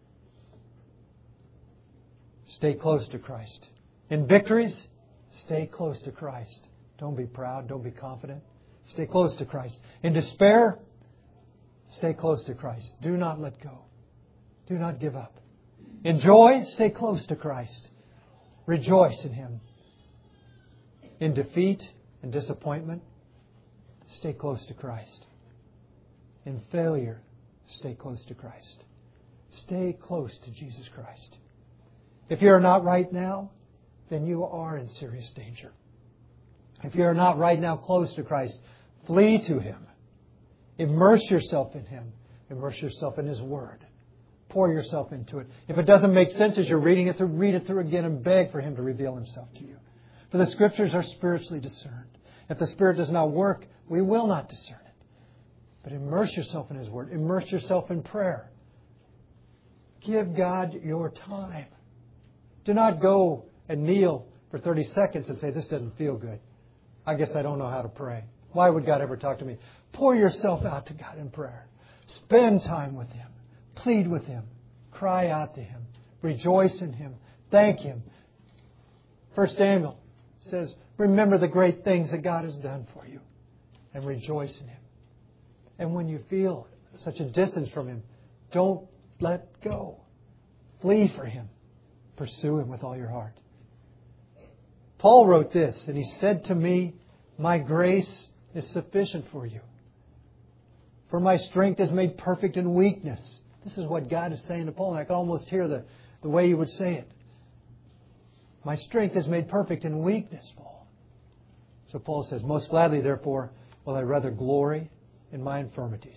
Stay close to Christ. In victories, stay close to Christ. Don't be proud. Don't be confident. Stay close to Christ. In despair, stay close to Christ. Do not let go. Do not give up. In joy, stay close to Christ. Rejoice in Him. In defeat and disappointment, stay close to Christ. In failure, stay close to Christ. Stay close to Jesus Christ. If you are not right now, then you are in serious danger. If you are not right now close to Christ, flee to Him. Immerse yourself in Him. Immerse yourself in His Word. Pour yourself into it. If it doesn't make sense as you're reading it through, read it through again and beg for Him to reveal Himself to you. For the Scriptures are spiritually discerned. If the Spirit does not work, we will not discern it. But immerse yourself in His Word. Immerse yourself in prayer. Give God your time. Do not go and kneel for thirty seconds and say, this doesn't feel good. I guess I don't know how to pray. Why would God ever talk to me? Pour yourself out to God in prayer. Spend time with Him. Plead with Him. Cry out to Him. Rejoice in Him. Thank Him. First Samuel says, remember the great things that God has done for you and rejoice in Him. And when you feel such a distance from Him, don't let go. Flee for Him. Pursue Him with all your heart. Paul wrote this, and he said to me, my grace is sufficient for you. For my strength is made perfect in weakness. This is what God is saying to Paul, and I can almost hear the, the way he would say it. My strength is made perfect in weakness, Paul. So Paul says, most gladly, therefore, will I rather glory in my infirmities,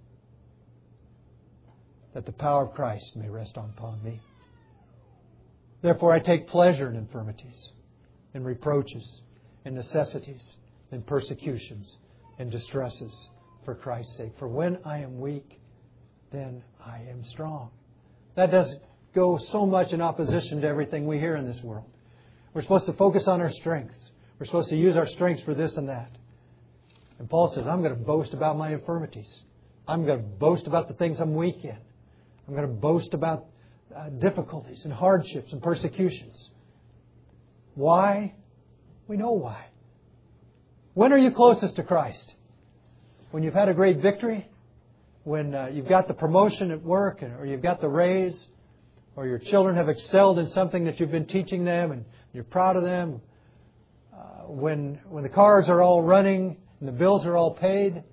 that the power of Christ may rest upon me. Therefore I take pleasure in infirmities, in reproaches, in necessities, in persecutions, in distresses, for Christ's sake. For when I am weak, then I am strong. That does go so much in opposition to everything we hear in this world. We're supposed to focus on our strengths. We're supposed to use our strengths for this and that. And Paul says, I'm going to boast about my infirmities. I'm going to boast about the things I'm weak in. I'm going to boast about uh, difficulties and hardships and persecutions. Why? We know why. When are you closest to Christ? When you've had a great victory? When uh, you've got the promotion at work, or you've got the raise, or your children have excelled in something that you've been teaching them and you're proud of them? Uh, when, when the cars are all running and the bills are all paid?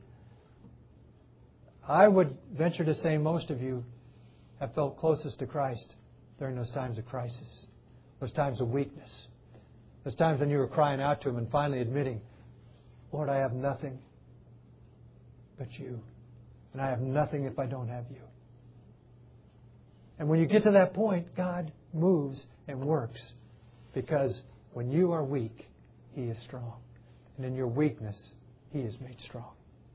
I would venture to say most of you have felt closest to Christ during those times of crisis, those times of weakness, those times when you were crying out to Him and finally admitting, Lord, I have nothing but You, and I have nothing if I don't have You. And when you get to that point, God moves and works, because when you are weak, He is strong. And in your weakness, He is made strong.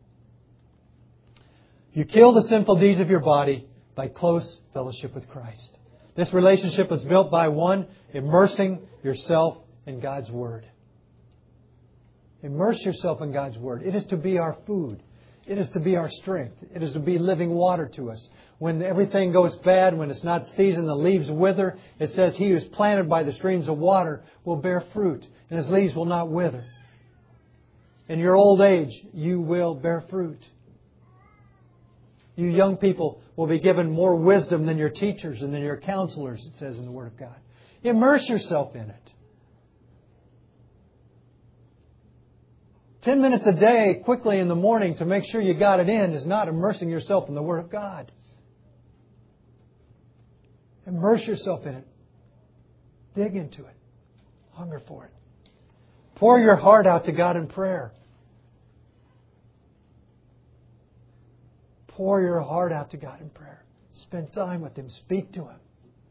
You kill the sinful deeds of your body by close fellowship with Christ. This relationship is built by, one, immersing yourself in God's Word. Immerse yourself in God's Word. It is to be our food. It is to be our strength. It is to be living water to us. When everything goes bad, when it's not season, the leaves wither, it says, He who is planted by the streams of water will bear fruit, and his leaves will not wither. In your old age, you will bear fruit. You young people will be given more wisdom than your teachers and than your counselors, it says in the Word of God. Immerse yourself in it. Ten minutes a day, quickly in the morning, to make sure you got it in, is not immersing yourself in the Word of God. Immerse yourself in it. Dig into it. Hunger for it. Pour your heart out to God in prayer. Pour your heart out to God in prayer. Spend time with Him. Speak to Him.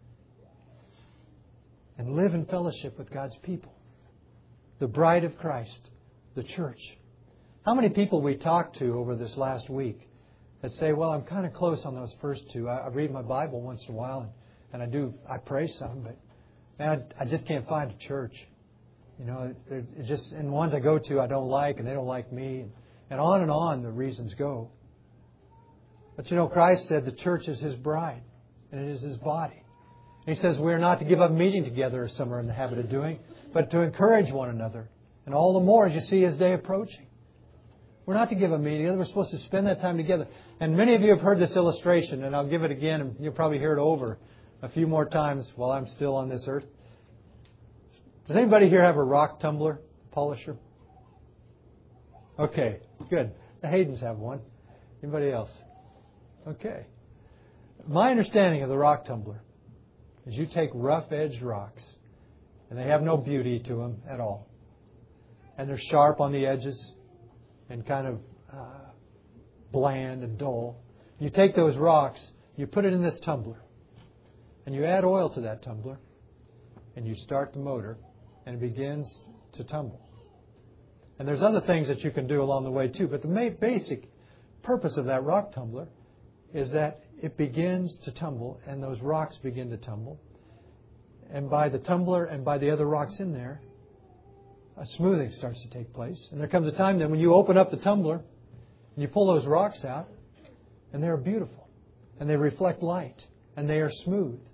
And live in fellowship with God's people. The bride of Christ. The church. How many people we talked to over this last week that say, well, I'm kind of close on those first two. I, I read my Bible once in a while, and, and I do, I pray some, but man, I, I just can't find a church. You know, it, it just, and ones I go to I don't like, and they don't like me, and, and on and on the reasons go. But you know, Christ said the church is His bride, and it is His body. And He says we're not to give up meeting together as some are in the habit of doing, but to encourage one another. And all the more as you see His day approaching. We're not to give a meeting together. We're supposed to spend that time together. And many of you have heard this illustration, and I'll give it again, and you'll probably hear it over a few more times while I'm still on this earth. Does anybody here have a rock tumbler polisher? Okay, good. The Haydens have one. Anybody else? Okay. My understanding of the rock tumbler is you take rough-edged rocks, and they have no beauty to them at all. And they're sharp on the edges and kind of uh, bland and dull. You take those rocks, you put it in this tumbler, and you add oil to that tumbler, and you start the motor, and it begins to tumble. And there's other things that you can do along the way too, but the main basic purpose of that rock tumbler is that it begins to tumble, and those rocks begin to tumble. And by the tumbler and by the other rocks in there, a smoothing starts to take place. And there comes a time then when you open up the tumbler and you pull those rocks out, and they're beautiful. And they reflect light. And they are smooth.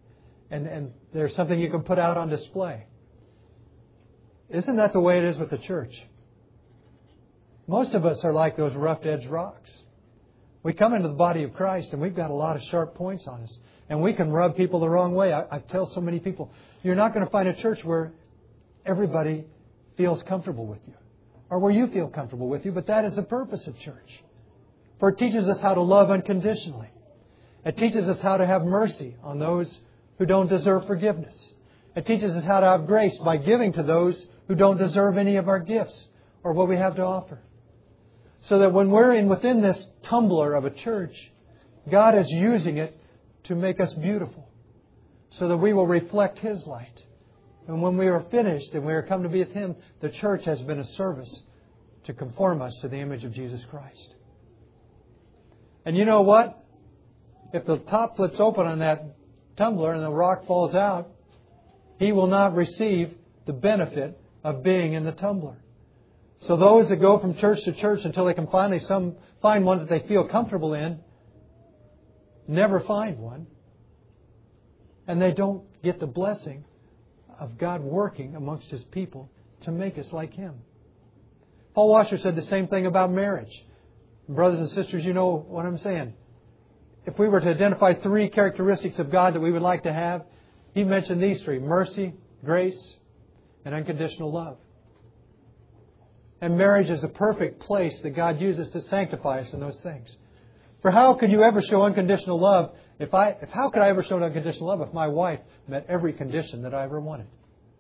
and, and there's something you can put out on display. Isn't that the way it is with the church? Most of us are like those rough-edged rocks. We come into the body of Christ and we've got a lot of sharp points on us. And we can rub people the wrong way. I, I tell so many people, you're not going to find a church where everybody feels comfortable with you. Or where you feel comfortable with you. But that is the purpose of church. For it teaches us how to love unconditionally. It teaches us how to have mercy on those who don't deserve forgiveness. It teaches us how to have grace by giving to those who don't deserve any of our gifts or what we have to offer. So that when we're in within this tumbler of a church, God is using it to make us beautiful. So that we will reflect His light. And when we are finished and we are come to be with Him, the church has been a service to conform us to the image of Jesus Christ. And you know what? If the top flips open on that tumbler and the rock falls out, he will not receive the benefit of being in the tumbler. So those that go from church to church until they can finally some find one that they feel comfortable in, never find one. And they don't get the blessing of God working amongst His people to make us like Him. Paul Washer said the same thing about marriage. Brothers and sisters, you know what I'm saying. If we were to identify three characteristics of God that we would like to have, he mentioned these three: mercy, grace, and unconditional love. And marriage is a perfect place that God uses to sanctify us in those things. For how could you ever show unconditional love if I, if how could I ever show unconditional love if my wife met every condition that I ever wanted?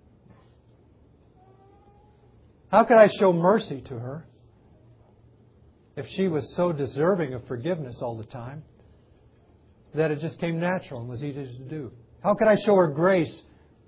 How could I show mercy to her if she was so deserving of forgiveness all the time that it just came natural and was easy to do? How could I show her grace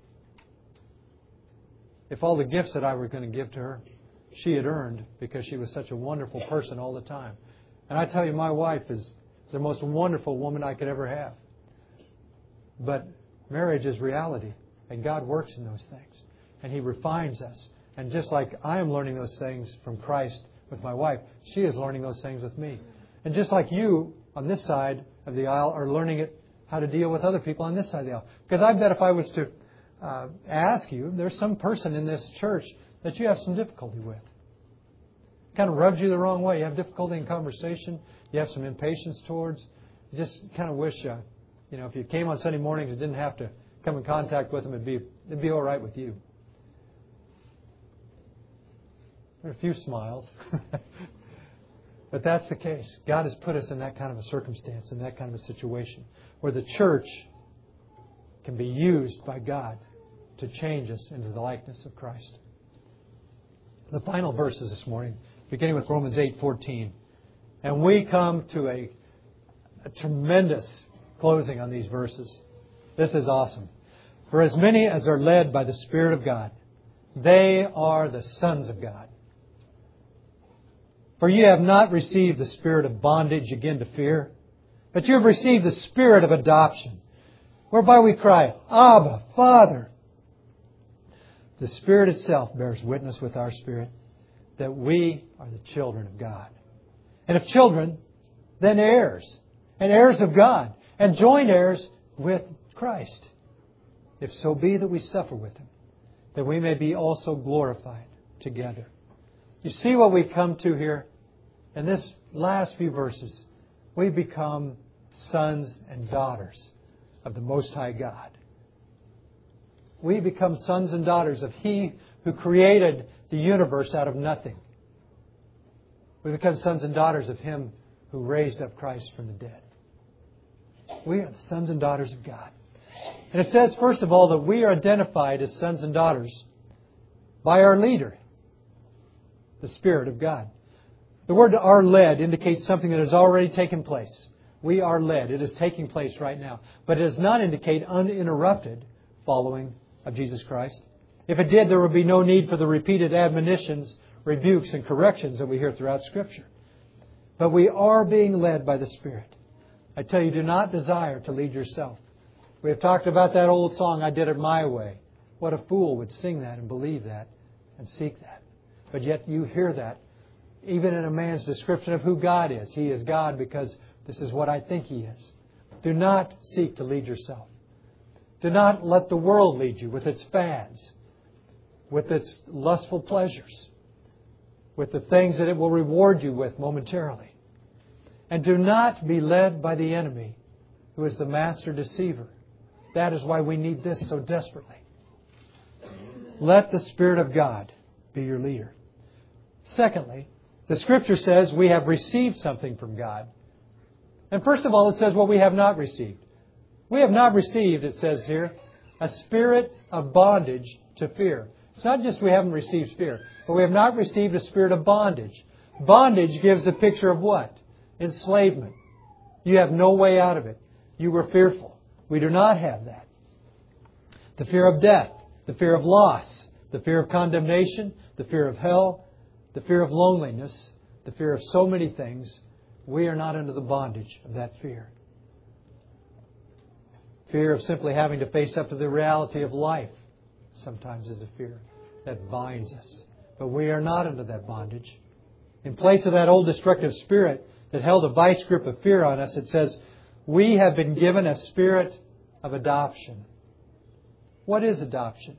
if all the gifts that I were going to give to her she had earned because she was such a wonderful person all the time? And I tell you, my wife is the most wonderful woman I could ever have. But marriage is reality, and God works in those things. And He refines us. And just like I am learning those things from Christ with my wife, she is learning those things with me. And just like you on this side of the aisle are learning it, how to deal with other people on this side of the aisle. Because I bet if I was to uh, ask you, there's some person in this church that you have some difficulty with. Kind of rubs you the wrong way. You have difficulty in conversation. You have some impatience towards. You just kind of wish, uh, you know, if you came on Sunday mornings and didn't have to come in contact with them, it'd be it'd be all right with you. There are a few smiles. But that's the case. God has put us in that kind of a circumstance, in that kind of a situation, where the church can be used by God to change us into the likeness of Christ. The final verses this morning, beginning with Romans eight fourteen. And we come to a, a tremendous closing on these verses. This is awesome. For as many as are led by the Spirit of God, they are the sons of God. For ye have not received the spirit of bondage again to fear, but you have received the Spirit of adoption, whereby we cry, Abba, Father. The Spirit itself bears witness with our spirit that we are the children of God. And if children, then heirs, and heirs of God, and joint heirs with Christ, if so be that we suffer with Him, that we may be also glorified together. You see what we come to here? In this last few verses, we become sons and daughters of the Most High God. We become sons and daughters of He who created the universe out of nothing. We become sons and daughters of Him who raised up Christ from the dead. We are the sons and daughters of God. And it says, first of all, that we are identified as sons and daughters by our leader, the Spirit of God. The word "are led" indicates something that has already taken place. We are led. It is taking place right now. But it does not indicate uninterrupted following of Jesus Christ. If it did, there would be no need for the repeated admonitions, rebukes, and corrections that we hear throughout Scripture. But we are being led by the Spirit. I tell you, do not desire to lead yourself. We have talked about that old song, I Did It My Way. What a fool would sing that and believe that and seek that. But yet you hear that even in a man's description of who God is. He is God because this is what I think He is. Do not seek to lead yourself. Do not let the world lead you with its fads, with its lustful pleasures, with the things that it will reward you with momentarily. And do not be led by the enemy, who is the master deceiver. That is why we need this so desperately. Let the Spirit of God be your leader. Secondly, the Scripture says we have received something from God. And first of all, it says what we have not received. We have not received, it says here, a spirit of bondage to fear. It's not just we haven't received fear, but we have not received a spirit of bondage. Bondage gives a picture of what? Enslavement. You have no way out of it. You were fearful. We do not have that. The fear of death, the fear of loss, the fear of condemnation, the fear of hell, the fear of loneliness, the fear of so many things. We are not under the bondage of that fear. Fear of simply having to face up to the reality of life sometimes is a fear that binds us. But we are not under that bondage. In place of that old destructive spirit that held a vice grip of fear on us, it says, we have been given a spirit of adoption. What is adoption?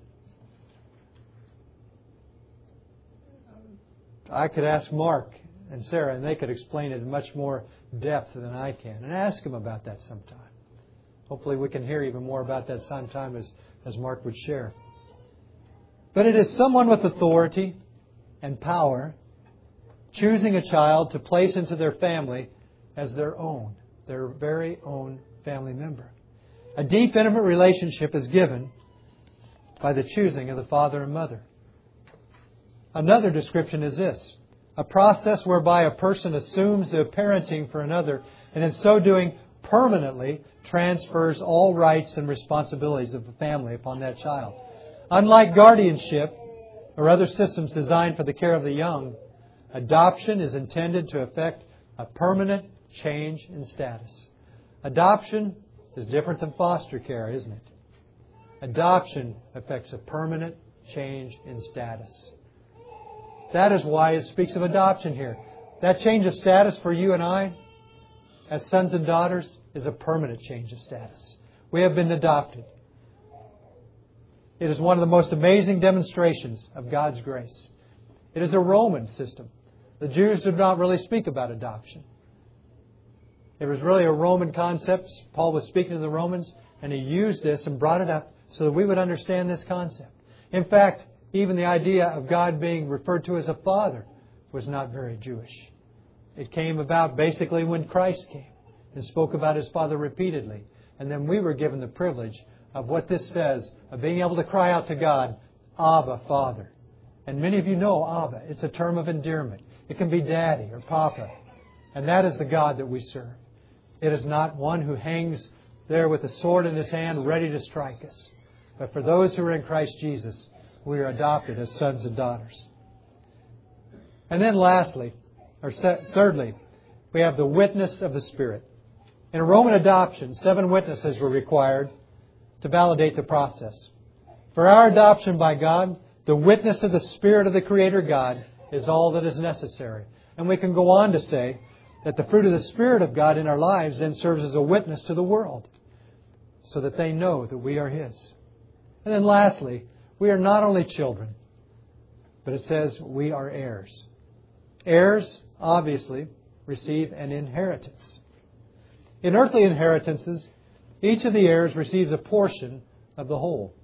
I could ask Mark and Sarah, and they could explain it in much more depth than I can. And ask them about that sometime. Hopefully we can hear even more about that sometime as, as Mark would share. But it is someone with authority and power choosing a child to place into their family as their own, their very own family member. A deep, intimate relationship is given by the choosing of the father and mother. Another description is this: a process whereby a person assumes the parenting for another and in so doing permanently transfers all rights and responsibilities of the family upon that child. Unlike guardianship or other systems designed for the care of the young, adoption is intended to effect a permanent change in status. Adoption is different than foster care, isn't it? Adoption affects a permanent change in status. That is why it speaks of adoption here. That change of status for you and I, as sons and daughters, is a permanent change of status. We have been adopted. It is one of the most amazing demonstrations of God's grace. It is a Roman system. The Jews did not really speak about adoption. It was really a Roman concept. Paul was speaking to the Romans, and he used this and brought it up so that we would understand this concept. In fact, even the idea of God being referred to as a father was not very Jewish. It came about basically when Christ came and spoke about His Father repeatedly. And then we were given the privilege of what this says, of being able to cry out to God, Abba, Father. And many of you know Abba. It's a term of endearment. It can be Daddy or Papa. And that is the God that we serve. It is not one who hangs there with a sword in his hand ready to strike us. But for those who are in Christ Jesus, we are adopted as sons and daughters. And then lastly, or thirdly, we have the witness of the Spirit. In a Roman adoption, seven witnesses were required to validate the process. For our adoption by God, the witness of the Spirit of the Creator God is all that is necessary. And we can go on to say that the fruit of the Spirit of God in our lives then serves as a witness to the world so that they know that we are His. And then lastly, we are not only children, but it says we are heirs. Heirs, obviously, receive an inheritance. In earthly inheritances, each of the heirs receives a portion of the whole.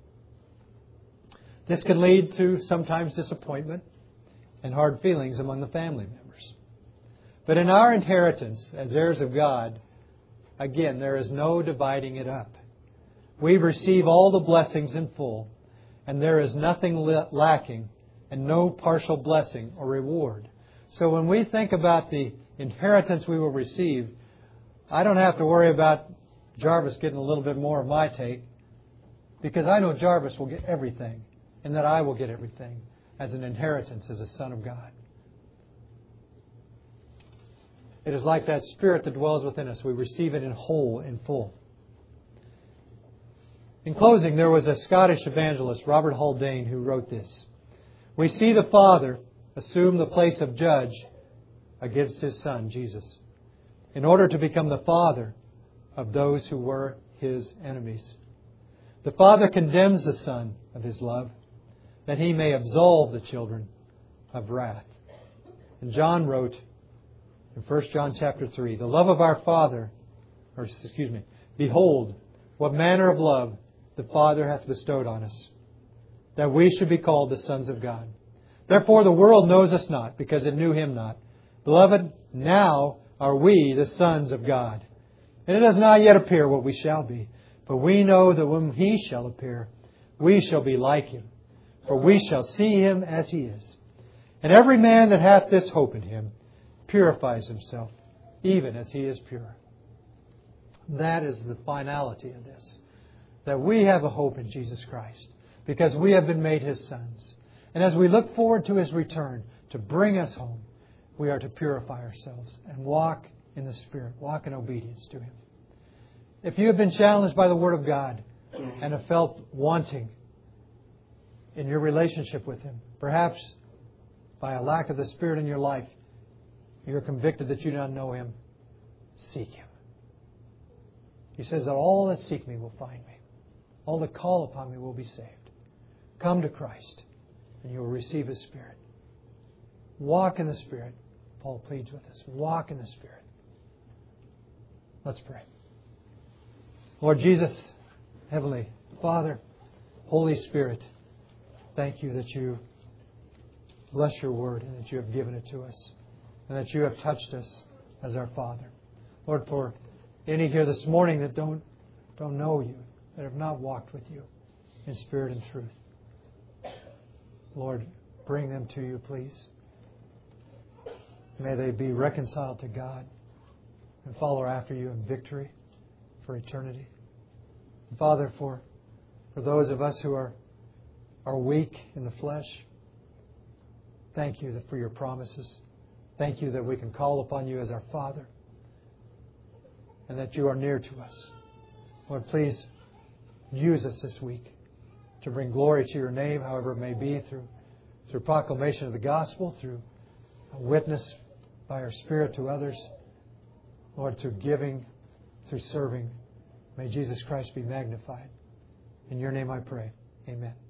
This can lead to sometimes disappointment and hard feelings among the family members. But in our inheritance as heirs of God, again, there is no dividing it up. We receive all the blessings in full, and there is nothing lacking and no partial blessing or reward. So when we think about the inheritance we will receive, I don't have to worry about Jarvis getting a little bit more of my take, because I know Jarvis will get everything, and that I will get everything as an inheritance as a son of God. It is like that Spirit that dwells within us. We receive it in whole, in full. In closing, there was a Scottish evangelist, Robert Haldane, who wrote this: "We see the Father assume the place of judge against His Son, Jesus, in order to become the Father of those who were His enemies. The Father condemns the Son of His love, that He may absolve the children of wrath. And John wrote in First John chapter three, the love of our Father, or excuse me, behold, what manner of love the Father hath bestowed on us, that we should be called the sons of God. Therefore the world knows us not, because it knew Him not. Beloved, now are we the sons of God. And it does not yet appear what we shall be. But we know that when He shall appear, we shall be like Him. For we shall see Him as He is. And every man that hath this hope in Him purifies himself, even as He is pure. That is the finality of this. That we have a hope in Jesus Christ, because we have been made His sons. And as we look forward to His return to bring us home, we are to purify ourselves and walk in the Spirit, walk in obedience to Him. If you have been challenged by the Word of God and have felt wanting in your relationship with Him, perhaps by a lack of the Spirit in your life, you're convicted that you do not know Him, seek Him. He says that all that seek Me will find Me. All that call upon Me will be saved. Come to Christ and you will receive His Spirit. Walk in the Spirit. Paul pleads with us. Walk in the Spirit. Let's pray. Lord Jesus, Heavenly Father, Holy Spirit, thank You that You bless Your Word and that You have given it to us and that You have touched us as our Father. Lord, for any here this morning that don't, don't know You, that have not walked with You in spirit and truth, Lord, bring them to You, please. May they be reconciled to God and follow after You in victory for eternity. And Father, for, for those of us who are, are weak in the flesh, thank You for Your promises. Thank You that we can call upon You as our Father and that You are near to us. Lord, please use us this week to bring glory to Your name, however it may be, through, through proclamation of the gospel, through a witness by our Spirit to others. Lord, through giving, through serving. May Jesus Christ be magnified. In Your name I pray. Amen.